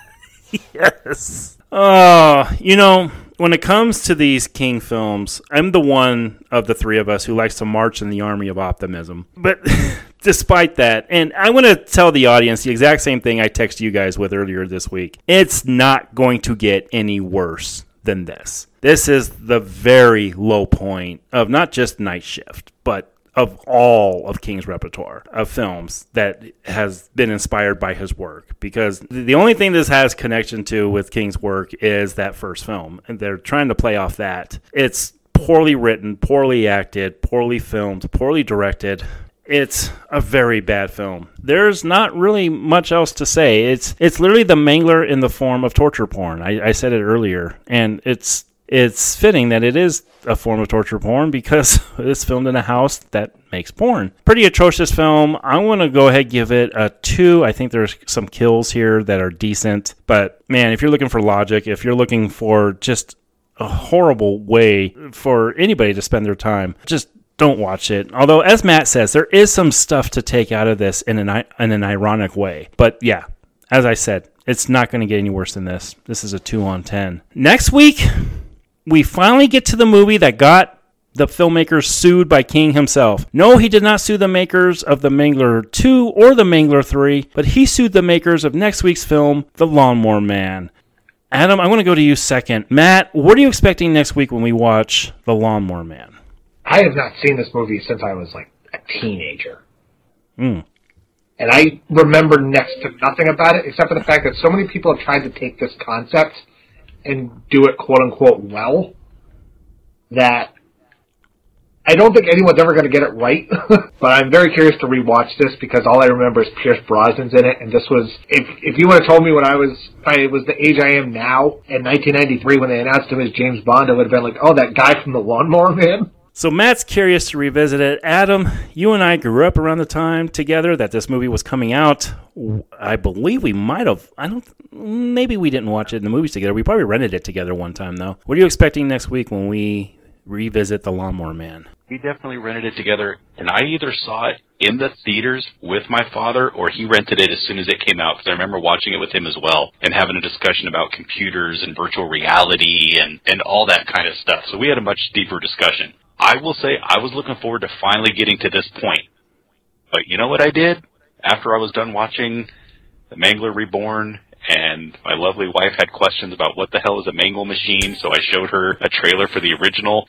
Yes. Oh, you know, when it comes to these King films, I'm the one of the three of us who likes to march in the army of optimism. But despite that, and I want to tell the audience the exact same thing I texted you guys with earlier this week. It's not going to get any worse than this. This is the very low point of not just Night Shift, but of all of King's repertoire of films that has been inspired by his work. Because the only thing this has connection to with King's work is that first film. And they're trying to play off that. It's poorly written, poorly acted, poorly filmed, poorly directed. It's a very bad film. There's not really much else to say. It's it's literally The Mangler in the form of torture porn. I, I said it earlier. And it's it's fitting that it is a form of torture porn because it's filmed in a house that makes porn. Pretty atrocious film. I'm going to go ahead and give it a two. I think there's some kills here that are decent. But, man, if you're looking for logic, if you're looking for just a horrible way for anybody to spend their time, just don't watch it. Although, as Matt says, there is some stuff to take out of this in an, in an ironic way. But, yeah, as I said, it's not going to get any worse than this. This is a two on ten. Next week, we finally get to the movie that got the filmmakers sued by King himself. No, he did not sue the makers of The Mangler two or The Mangler three, but he sued the makers of next week's film, The Lawnmower Man. Adam, I want to go to you second. Matt, what are you expecting next week when we watch The Lawnmower Man? I have not seen this movie since I was like a teenager. Mm. And I remember next to nothing about it, except for the fact that so many people have tried to take this concept and do it quote-unquote well, that I don't think anyone's ever going to get it right. But I'm very curious to rewatch this because all I remember is Pierce Brosnan's in it, and this was, if if you would have told me when I was, I was the age I am now, in nineteen ninety-three when they announced him as James Bond, I would have been like, oh, that guy from The Lawnmower Man? So Matt's curious to revisit it. Adam, you and I grew up around the time together that this movie was coming out. I believe we might have, I don't, maybe we didn't watch it in the movies together. We probably rented it together one time, though. What are you expecting next week when we revisit The Lawnmower Man? We definitely rented it together, and I either saw it in the theaters with my father, or he rented it as soon as it came out, because I remember watching it with him as well, and having a discussion about computers and virtual reality and, and all that kind of stuff. So we had a much deeper discussion. I will say I was looking forward to finally getting to this point. But you know what I did? After I was done watching The Mangler Reborn, and my lovely wife had questions about what the hell is a mangle machine, so I showed her a trailer for the original.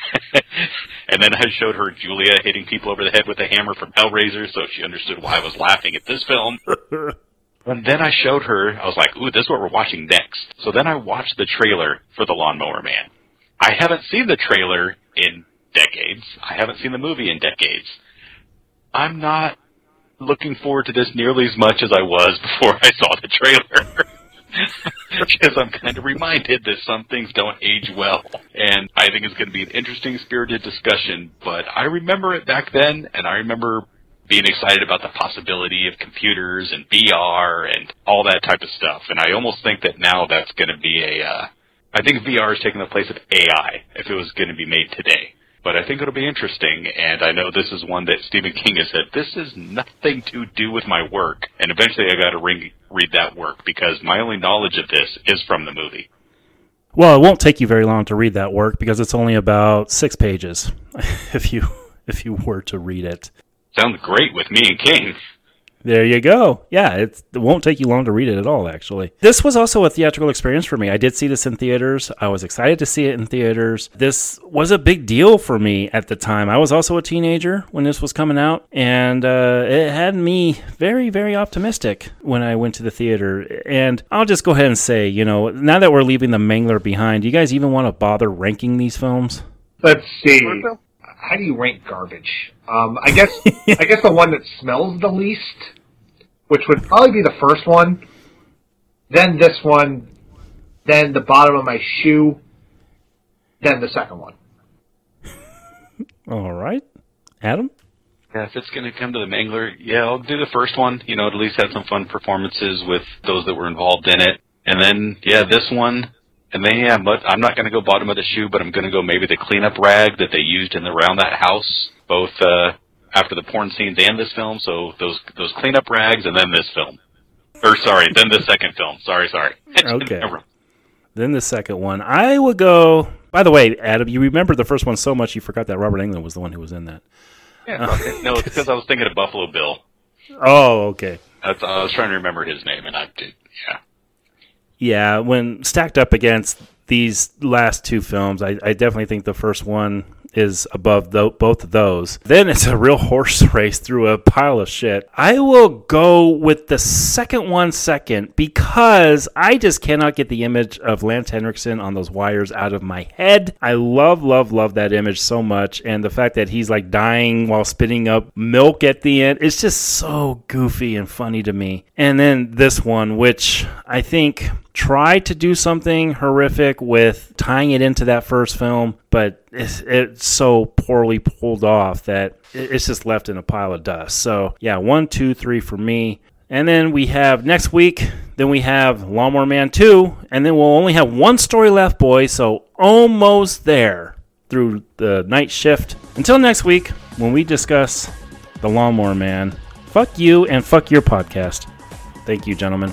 And then I showed her Julia hitting people over the head with a hammer from Hellraiser, so she understood why I was laughing at this film. And then I showed her, I was like, ooh, this is what we're watching next. So then I watched the trailer for The Lawnmower Man. I haven't seen the trailer in decades. I haven't seen the movie in decades. I'm not looking forward to this nearly as much as I was before I saw the trailer. Because I'm kind of reminded that some things don't age well. And I think it's going to be an interesting, spirited discussion. But I remember it back then, and I remember being excited about the possibility of computers and V R and all that type of stuff. And I almost think that now that's going to be a... Uh, I think V R is taking the place of A I if it was going to be made today. But I think it'll be interesting, and I know this is one that Stephen King has said, this is nothing to do with my work. And eventually I got to ring, read that work, because my only knowledge of this is from the movie. Well, it won't take you very long to read that work, because it's only about six pages, if you if you were to read it. Sounds great with me and King. There you go. Yeah, it's, it won't take you long to read it at all, actually. This was also a theatrical experience for me. I did see this in theaters. I was excited to see it in theaters. This was a big deal for me at the time. I was also a teenager when this was coming out, and uh, it had me very, very optimistic when I went to the theater. And I'll just go ahead and say, you know, now that we're leaving The Mangler behind, do you guys even want to bother ranking these films? Let's see. How do you rank garbage? Um, I guess I guess the one that smells the least, which would probably be the first one, then this one, then the bottom of my shoe, then the second one. All right. Adam? Yeah, if it's going to come to The Mangler, yeah, I'll do the first one. You know, at least have some fun performances with those that were involved in it. And then, yeah, this one. And then, yeah, but I'm not going to go bottom of the shoe, but I'm going to go maybe the cleanup rag that they used in the around that house, both uh, after the porn scenes and this film. So those those cleanup rags, and then this film. Or, sorry, then the second film. Sorry, sorry. Okay. Then the second one. I would go... By the way, Adam, you remember the first one so much you forgot that Robert Englund was the one who was in that. Yeah, uh, no, it's because I was thinking of Buffalo Bill. Oh, okay. That's, I was trying to remember his name, and I did, yeah. Yeah, when stacked up against these last two films, I, I definitely think the first one is above the, both of those. Then it's a real horse race through a pile of shit. I will go with the second one second because I just cannot get the image of Lance Henriksen on those wires out of my head. I love, love, love that image so much. And the fact that he's like dying while spitting up milk at the end, it's just so goofy and funny to me. And then this one, which I think tried to do something horrific with tying it into that first film, but it's, it's so poorly pulled off that it's just left in a pile of dust. So yeah, one, two, three for me. And then we have next week, then we have Lawnmower Man two, and then we'll only have one story left, boys, so almost there through the night shift. Until next week, when we discuss The Lawnmower Man, fuck you and fuck your podcast. Thank you, gentlemen.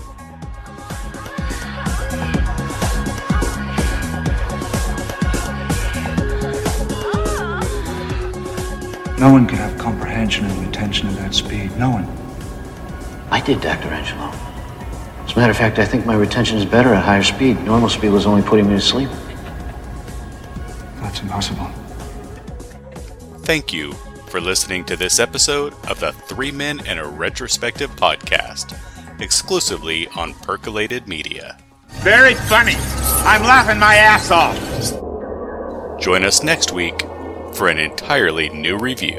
No one can have comprehension and retention at that speed. No one. I did, Doctor Angelo. As a matter of fact, I think my retention is better at higher speed. Normal speed was only putting me to sleep. That's impossible. Thank you for listening to this episode of the Three Men and a Retrospective podcast, exclusively on Percolated Media. Very funny. I'm laughing my ass off. Join us next week for an entirely new review.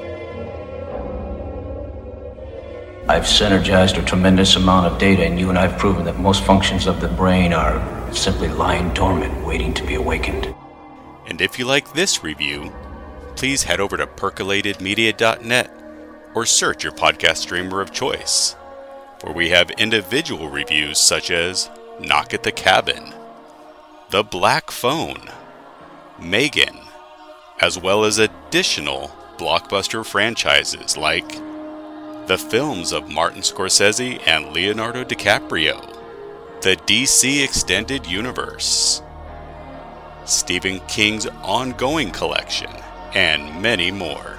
I've synergized a tremendous amount of data, and you and I have proven that most functions of the brain are simply lying dormant, waiting to be awakened. And if you like this review, please head over to percolated media dot net or search your podcast streamer of choice, where we have individual reviews such as Knock at the Cabin, The Black Phone, Megan, as well as additional blockbuster franchises like the films of Martin Scorsese and Leonardo DiCaprio, the D C Extended Universe, Stephen King's ongoing collection, and many more.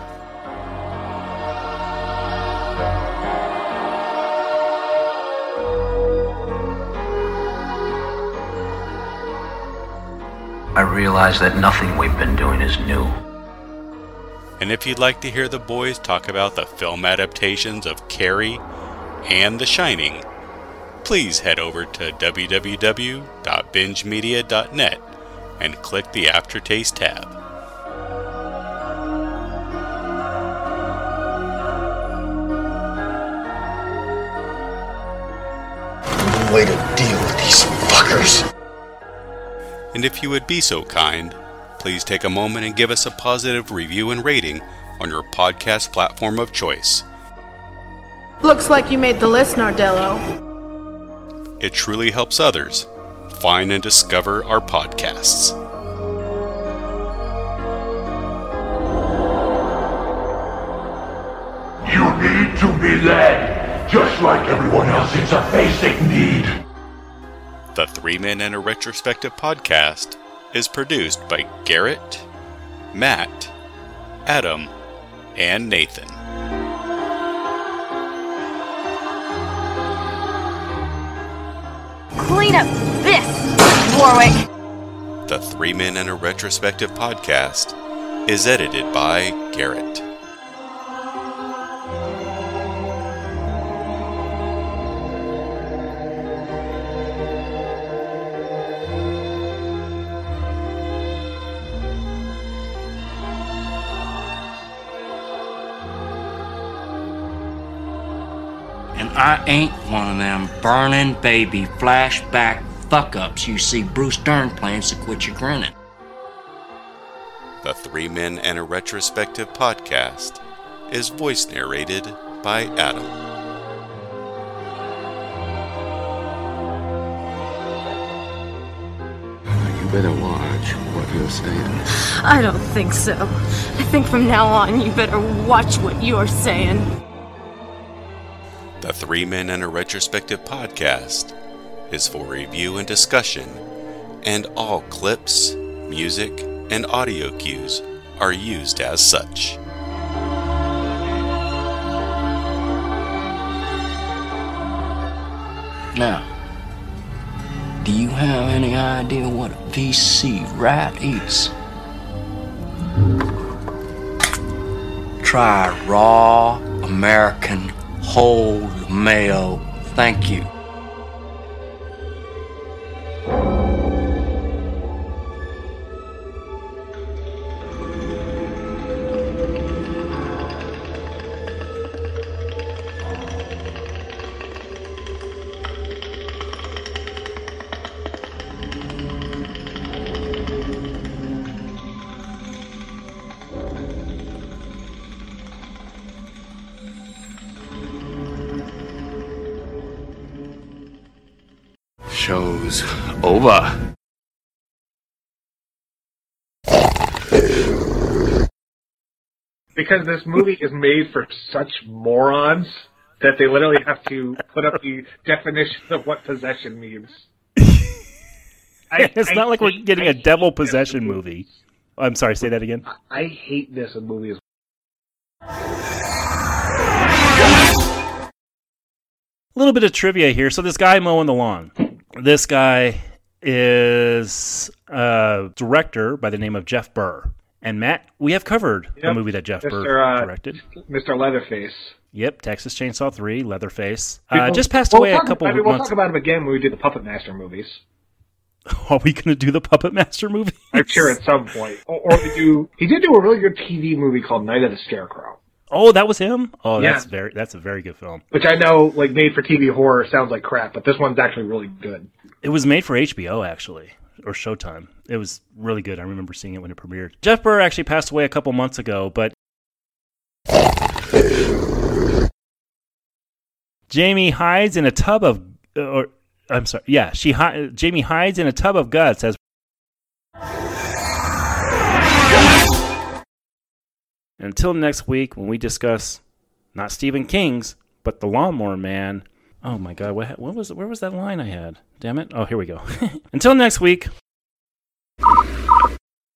I realize that nothing we've been doing is new. And if you'd like to hear the boys talk about the film adaptations of Carrie and The Shining, please head over to w w w dot binge media dot net and click the Aftertaste tab. Way to deal with these fuckers. And if you would be so kind, please take a moment and give us a positive review and rating on your podcast platform of choice. Looks like you made the list, Nardello. It truly helps others find and discover our podcasts. You need to be led, just like everyone else. It's a basic need. The Three Men and a Retrospective podcast is produced by Garrett, Matt, Adam, and Nathan. Clean up this, Warwick. The Three Men and a Retrospective podcast is edited by Garrett. I ain't one of them burning baby flashback fuck-ups you see Bruce Dern plans to quit your grinning. The Three Men and a Retrospective podcast is voice narrated by Adam. You better watch what you're saying. I don't think so. I think from now on you better watch what you're saying. The Three Men and a Retrospective podcast is for review and discussion, and all clips, music, and audio cues are used as such. Now, do you have any idea what a V C rat eats? Try raw American whole mayo. Thank you. Show's over. Because this movie is made for such morons that they literally have to put up the definition of what possession means. I, it's I not like hate, we're getting I a devil possession movie. Oh, I'm sorry, say that again. I hate this in movies. A little bit of trivia here. So this guy mowing the lawn. This guy is a director by the name of Jeff Burr. And Matt, we have covered Yep. a movie that Jeff Mister Burr uh, directed. Mister Leatherface. Yep, Texas Chainsaw three, Leatherface. People- Uh, just passed we'll away talk, a couple I mean, of We'll months. talk about him again when we do the Puppet Master movies. Are we going to do the Puppet Master movie? I'm sure at some point. Or, or we do. He did do a really good T V movie called Night of the Scarecrow, Oh, that was him? Oh, Yeah. that's very that's a very good film. which I know, like, made for T V horror sounds like crap, but this one's actually really good. It was made for H B O, actually, or Showtime. It was really good. I remember seeing it when it premiered. Jeff Burr actually passed away a couple months ago, but Jamie hides in a tub of, or I'm sorry, yeah, she hi- Jamie hides in a tub of guts as. Until next week, when we discuss not Stephen King's, but The Lawnmower Man. Oh my God, what what was where was that line I had? Damn it! Oh, here we go. Until next week,